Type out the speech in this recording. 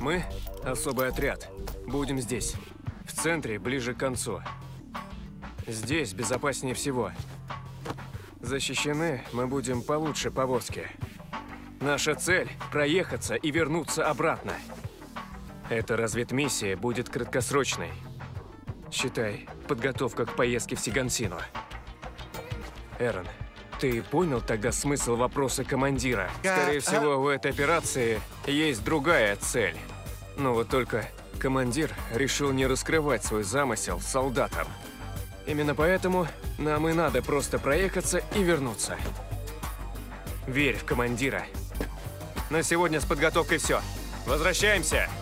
Мы – особый отряд. Будем здесь. В центре, ближе к концу. Здесь безопаснее всего. Защищены мы будем получше повозки. Наша цель – проехаться и вернуться обратно. Эта разведмиссия будет краткосрочной. Считай, подготовка к поездке в Сигансину. Эрон, ты понял тогда смысл вопроса командира? Скорее всего, у этой операции есть другая цель. Но вот только командир решил не раскрывать свой замысел солдатам. Именно поэтому нам и надо просто проехаться и вернуться. Верь в командира. На сегодня с подготовкой все. Возвращаемся!